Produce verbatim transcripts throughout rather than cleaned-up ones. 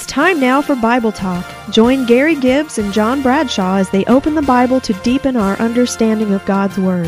time now for Bible Talk. Join Gary Gibbs and John Bradshaw as they open the Bible to deepen our understanding of God's Word.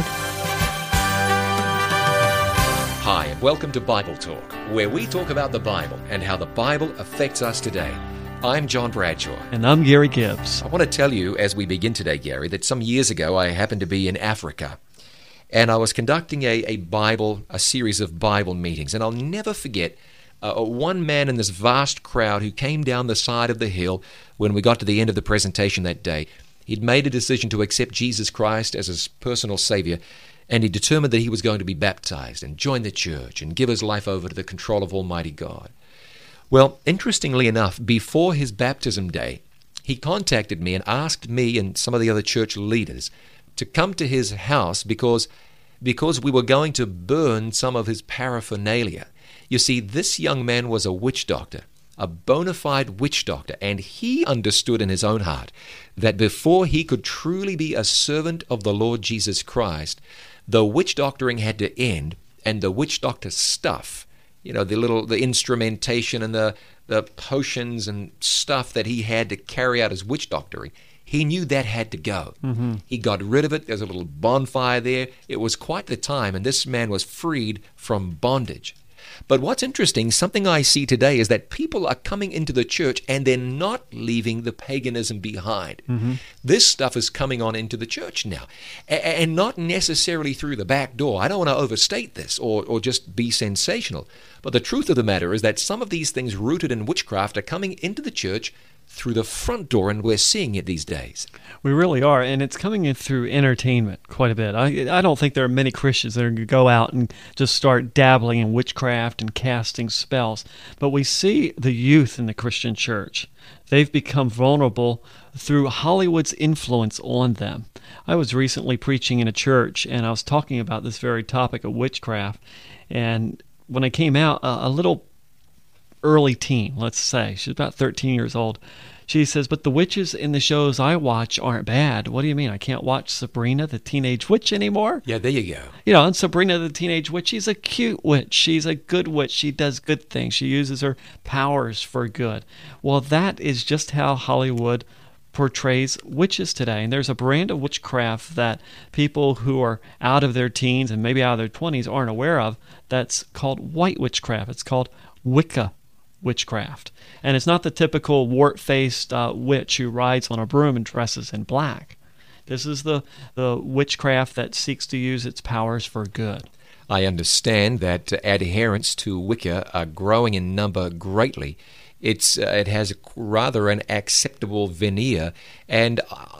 Hi, and welcome to Bible Talk, where we talk about the Bible and how the Bible affects us today. I'm John Bradshaw. And I'm Gary Gibbs. I want to tell you, as we begin today, Gary, that some years ago I happened to be in Africa, and I was conducting a, a Bible, a series of Bible meetings, and I'll never forget Uh, one man in this vast crowd who came down the side of the hill when we got to the end of the presentation that day. He'd made a decision to accept Jesus Christ as his personal Savior, and he determined that he was going to be baptized and join the church and give his life over to the control of Almighty God. Well, interestingly enough, before his baptism day, he contacted me and asked me and some of the other church leaders to come to his house because, because we were going to burn some of his paraphernalia. You see, this young man was a witch doctor, a bona fide witch doctor, and he understood in his own heart that before he could truly be a servant of the Lord Jesus Christ, the witch doctoring had to end, and the witch doctor stuff, you know, the little, the instrumentation and the, the potions and stuff that he had to carry out his witch doctoring, he knew that had to go. Mm-hmm. He got rid of it. There's a little bonfire there. It was quite the time, and this man was freed from bondage. But what's interesting, something I see today, is that people are coming into the church and they're not leaving the paganism behind. Mm-hmm. This stuff is coming on into the church now, a- and not necessarily through the back door. I don't want to overstate this or, or just be sensational, but the truth of the matter is that some of these things rooted in witchcraft are coming into the church through the front door, and we're seeing it these days. We really are, and it's coming in through entertainment quite a bit. I, I don't think there are many Christians that are going to go out and just start dabbling in witchcraft and casting spells, but we see the youth in the Christian church. They've become vulnerable through Hollywood's influence on them. I was recently preaching in a church, and I was talking about this very topic of witchcraft, and when I came out, a, a little early teen, let's say. She's about thirteen years old. She says, but the witches in the shows I watch aren't bad. What do you mean? I can't watch Sabrina the Teenage Witch anymore? Yeah, there you go. You know, and Sabrina the Teenage Witch, she's a cute witch. She's a good witch. She does good things. She uses her powers for good. Well, that is just how Hollywood portrays witches today. And there's a brand of witchcraft that people who are out of their teens and maybe out of their twenties aren't aware of. That's called white witchcraft. It's called Wicca witchcraft. And it's not the typical wart-faced uh, witch who rides on a broom and dresses in black. This is the, the witchcraft that seeks to use its powers for good. I understand that adherents to Wicca are growing in number greatly. It's uh, it has rather an acceptable veneer, and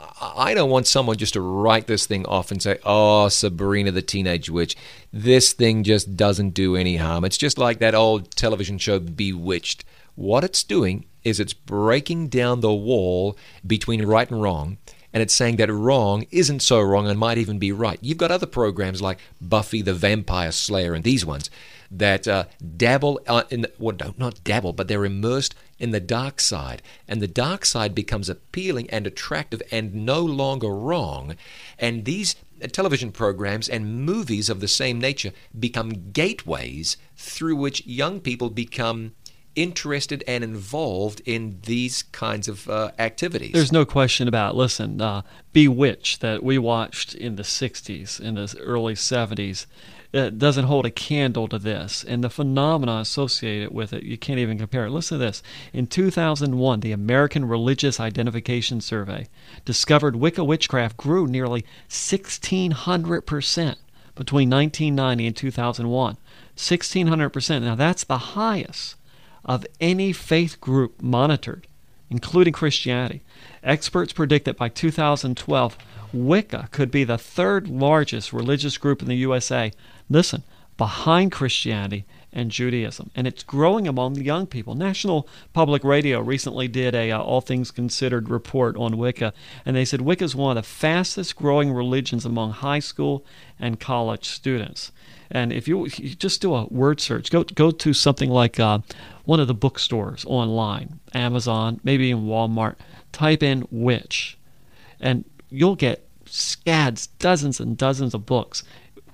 I don't want someone just to write this thing off and say, oh, Sabrina the Teenage Witch, this thing just doesn't do any harm. It's just like that old television show Bewitched. What it's doing is it's breaking down the wall between right and wrong, and it's saying that wrong isn't so wrong and might even be right. You've got other programs like Buffy the Vampire Slayer and these ones that uh, dabble uh, in, the, well, no, not dabble, but they're immersed in the dark side. And the dark side becomes appealing and attractive and no longer wrong. And these television programs and movies of the same nature become gateways through which young people become interested and involved in these kinds of uh, activities. There's no question about it. Listen, uh, Bewitched that we watched in the sixties, in the early seventies, it doesn't hold a candle to this. And the phenomena associated with it, you can't even compare it. Listen to this. In two thousand one, the American Religious Identification Survey discovered Wicca witchcraft grew nearly sixteen hundred percent between nineteen ninety and two thousand one. sixteen hundred percent. Now, that's the highest of any faith group monitored, including Christianity. Experts predict that by two thousand twelve, Wicca could be the third largest religious group in the U S A, listen, behind Christianity and Judaism. And it's growing among the young people. National Public Radio recently did a uh, All Things Considered report on Wicca, and they said Wicca is one of the fastest growing religions among high school and college students. And if you, you just do a word search, go go to something like uh, one of the bookstores online, Amazon, maybe in Walmart, type in witch, and you'll get scads, dozens and dozens of books.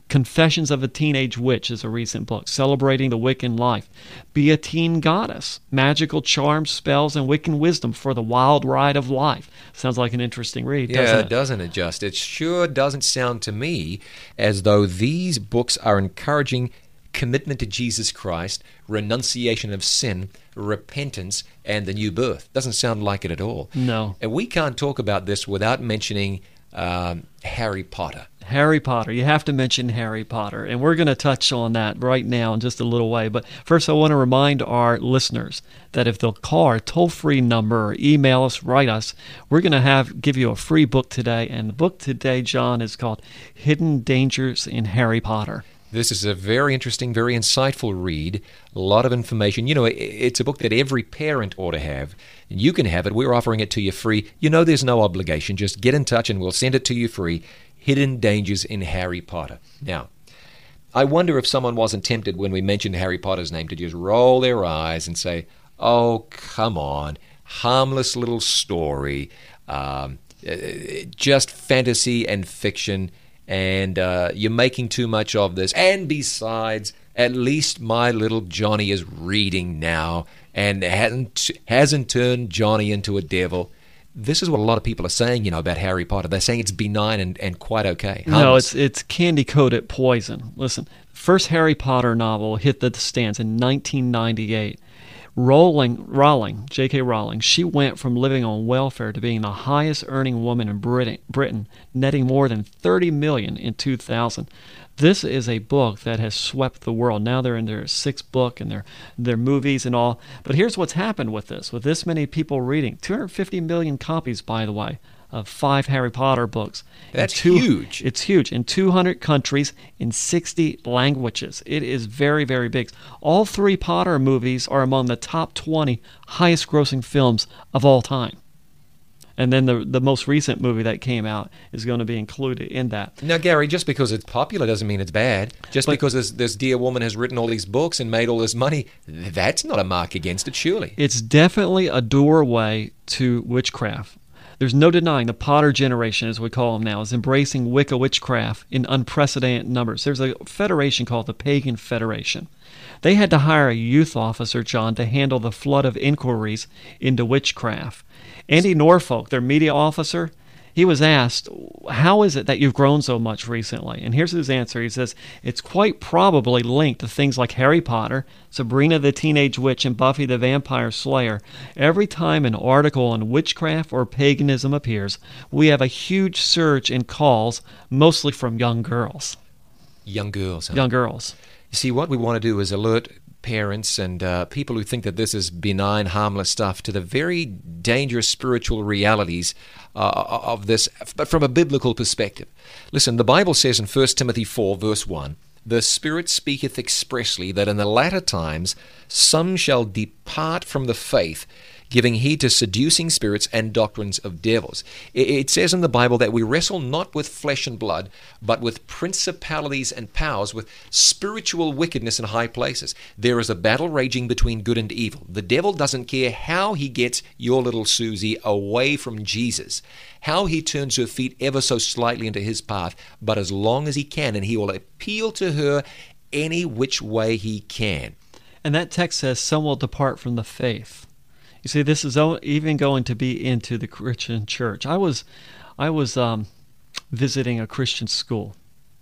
Confessions of a Teenage Witch is a recent book, celebrating the Wiccan life. Be a Teen Goddess, magical charms, spells, and Wiccan wisdom for the wild ride of life. Sounds like an interesting read, yeah, doesn't it? doesn't it just? It sure doesn't sound to me as though these books are encouraging commitment to Jesus Christ, renunciation of sin, repentance, and the new birth. Doesn't sound like it at all. No. And we can't talk about this without mentioning um, Harry Potter. Harry Potter. You have to mention Harry Potter, and we're going to touch on that right now in just a little way. But first, I want to remind our listeners that if they'll call our toll-free number or email us, write us, we're going to have give you a free book today. And the book today, John, is called Hidden Dangers in Harry Potter. This is a very interesting, very insightful read. A lot of information. You know, it's a book that every parent ought to have. You can have it. We're offering it to you free. You know there's no obligation. Just get in touch and we'll send it to you free. Hidden Dangers in Harry Potter. Now, I wonder if someone wasn't tempted when we mentioned Harry Potter's name to just roll their eyes and say, oh, come on, harmless little story, um, just fantasy and fiction, and uh, you're making too much of this. And besides, at least my little Johnny is reading now and hasn't, hasn't turned Johnny into a devil. This is what a lot of people are saying, you know, about Harry Potter. They're saying it's benign and, and quite okay. Harmless. No, it's it's candy-coated poison. Listen, first Harry Potter novel hit the stands in nineteen ninety-eight. Rowling, Rowling, J K. Rowling, she went from living on welfare to being the highest-earning woman in Britain, Britain, netting more than thirty million dollars in two thousand. This is a book that has swept the world. Now they're in their sixth book and their their movies and all. But here's what's happened with this, with this many people reading. two hundred fifty million copies, by the way, of five Harry Potter books. That's two, huge. It's huge. In two hundred countries, in sixty languages. It is very, very big. All three Potter movies are among the top twenty highest-grossing films of all time. And then the the most recent movie that came out is going to be included in that. Now, Gary, just because it's popular doesn't mean it's bad. Just But- because this, this dear woman has written all these books and made all this money, that's not a mark against it, surely. It's definitely a doorway to witchcraft. There's no denying the Potter generation, as we call them now, is embracing Wicca witchcraft in unprecedented numbers. There's a federation called the Pagan Federation. They had to hire a youth officer, John, to handle the flood of inquiries into witchcraft. Andy Norfolk, their media officer, he was asked, how is it that you've grown so much recently? And here's his answer. He says, it's quite probably linked to things like Harry Potter, Sabrina the Teenage Witch, and Buffy the Vampire Slayer. Every time an article on witchcraft or paganism appears, we have a huge surge in calls, mostly from young girls. Young girls. Huh? Young girls. You see, what we want to do is alert parents and uh, people who think that this is benign, harmless stuff to the very dangerous spiritual realities uh, of this, but from a biblical perspective. Listen, the Bible says in First Timothy four, verse one, the Spirit speaketh expressly that in the latter times some shall depart from the faith, giving heed to seducing spirits and doctrines of devils. It says in the Bible that we wrestle not with flesh and blood, but with principalities and powers, with spiritual wickedness in high places. There is a battle raging between good and evil. The devil doesn't care how he gets your little Susie away from Jesus, how he turns her feet ever so slightly into his path, but as long as he can, and he will appeal to her any which way he can. And that text says, some will depart from the faith. You see, this is even going to be into the Christian church. I was, I was um, visiting a Christian school,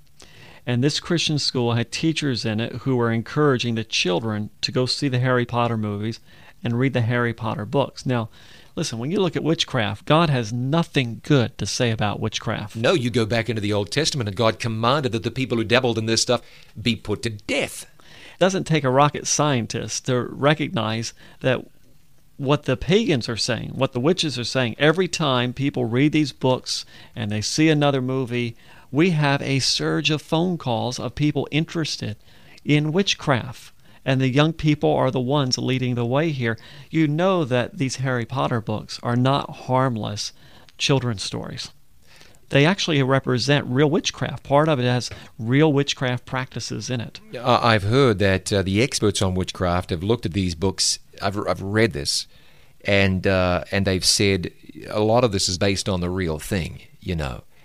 and this Christian school had teachers in it who were encouraging the children to go see the Harry Potter movies and read the Harry Potter books. Now, listen, when you look at witchcraft, God has nothing good to say about witchcraft. No, you go back into the Old Testament, and God commanded that the people who dabbled in this stuff be put to death. It doesn't take a rocket scientist to recognize that what the pagans are saying, what the witches are saying, every time people read these books and they see another movie, we have a surge of phone calls of people interested in witchcraft. And the young people are the ones leading the way here. You know that these Harry Potter books are not harmless children's stories. They actually represent real witchcraft. Part of it has real witchcraft practices in it. I've heard that uh, the experts on witchcraft have looked at these books. I've, I've read this, and uh, and they've said a lot of this is based on the real thing, you know.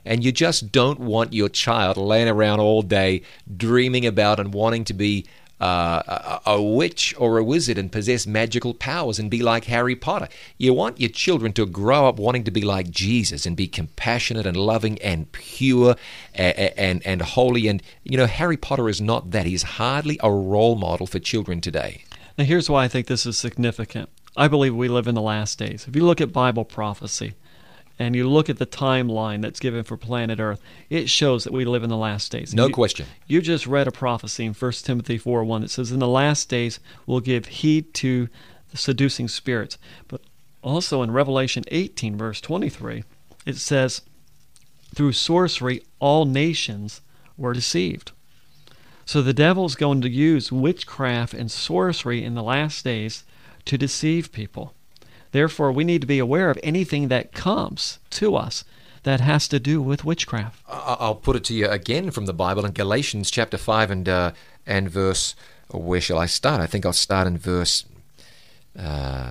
and you just don't want your child laying around all day dreaming about and wanting to be uh, a, a witch or a wizard and possess magical powers and be like Harry Potter. You want your children to grow up wanting to be like Jesus and be compassionate and loving and pure and, and, and holy. And, you know, Harry Potter is not that. He's hardly a role model for children today. Now, here's why I think this is significant. I believe we live in the last days. If you look at Bible prophecy, and you look at the timeline that's given for planet Earth, it shows that we live in the last days. No you, question. You just read a prophecy in First Timothy four one that says, in the last days we'll give heed to the seducing spirits. But also in Revelation eighteen, verse twenty-three, it says, through sorcery all nations were deceived. So the devil's going to use witchcraft and sorcery in the last days to deceive people. Therefore, we need to be aware of anything that comes to us that has to do with witchcraft. I'll put it to you again from the Bible in Galatians chapter five and uh, and verse, where shall I start? I think I'll start in verse uh,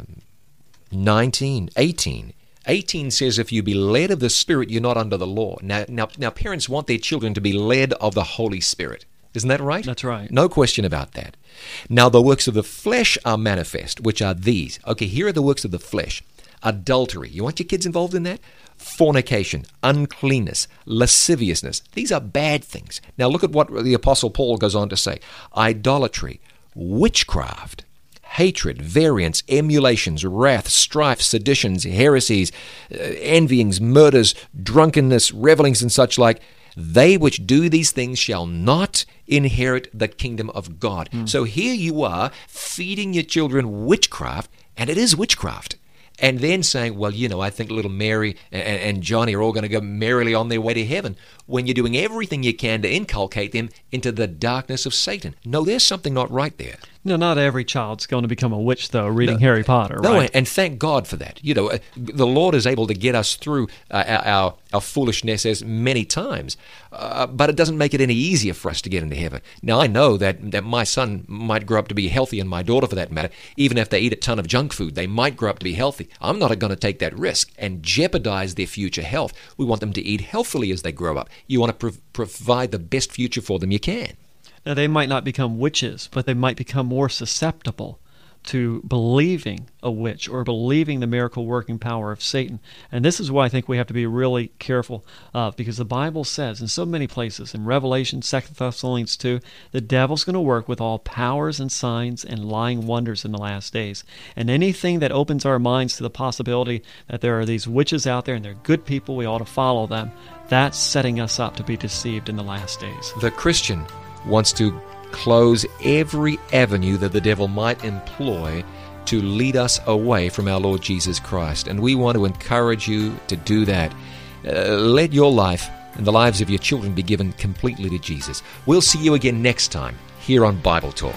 nineteen, eighteen. eighteen says, if you be led of the Spirit, you're not under the law. Now, now, now, parents want their children to be led of the Holy Spirit. Isn't that right? That's right. No question about that. Now, the works of the flesh are manifest, which are these. Okay, here are the works of the flesh. Adultery. You want your kids involved in that? Fornication, uncleanness, lasciviousness. These are bad things. Now, look at what the Apostle Paul goes on to say. Idolatry, witchcraft, hatred, variance, emulations, wrath, strife, seditions, heresies, uh, envyings, murders, drunkenness, revelings, and such like. They which do these things shall not inherit the kingdom of God. Mm. So here you are feeding your children witchcraft, and it is witchcraft. And then saying, well, you know, I think little Mary and, and Johnny are all going to go merrily on their way to heaven, when you're doing everything you can to inculcate them into the darkness of Satan. No, there's something not right there. No, not every child's going to become a witch, though, reading no, Harry Potter, no, right? And thank God for that. You know, uh, the Lord is able to get us through uh, our, our, our foolishness as many times, uh, but it doesn't make it any easier for us to get into heaven. Now, I know that, that my son might grow up to be healthy, and my daughter, for that matter, even if they eat a ton of junk food, they might grow up to be healthy. I'm not going to take that risk and jeopardize their future health. We want them to eat healthily as they grow up. You want to pro- provide the best future for them you can. Now, they might not become witches, but they might become more susceptible to believing a witch or believing the miracle-working power of Satan. And this is why I think we have to be really careful of, because the Bible says in so many places, in Revelation, Second Thessalonians two, the devil's going to work with all powers and signs and lying wonders in the last days. And anything that opens our minds to the possibility that there are these witches out there and they're good people, we ought to follow them, that's setting us up to be deceived in the last days. The Christian wants to close every avenue that the devil might employ to lead us away from our Lord Jesus Christ. And we want to encourage you to do that. Uh, let your life and the lives of your children be given completely to Jesus. We'll see you again next time here on Bible Talk.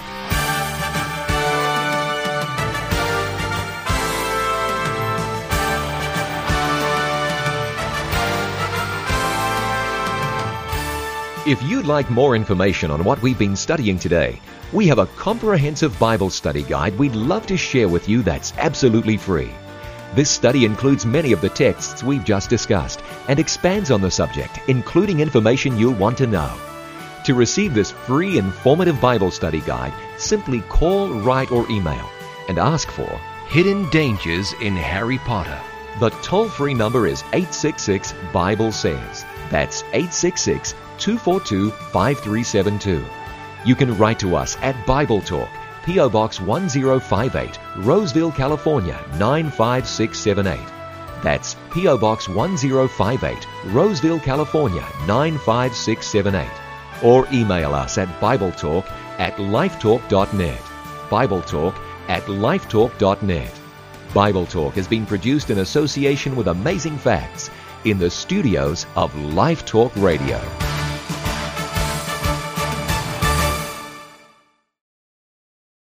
If you'd like more information on what we've been studying today, we have a comprehensive Bible study guide we'd love to share with you that's absolutely free. This study includes many of the texts we've just discussed and expands on the subject, including information you'll want to know. To receive this free, informative Bible study guide, simply call, write, or email and ask for Hidden Dangers in Harry Potter. The toll-free number is eight six six, Bible says. That's eight six six, two four two, five three seven two. You can write to us at Bible Talk, P O Box one zero five eight, Roseville, California nine five six seven eight. That's P O Box one zero five eight, Roseville, California nine five six seven eight. Or email us at BibleTalk at lifetalk dot net. BibleTalk at lifetalk dot net. Bible Talk has been produced in association with Amazing Facts in the studios of Life Talk Radio.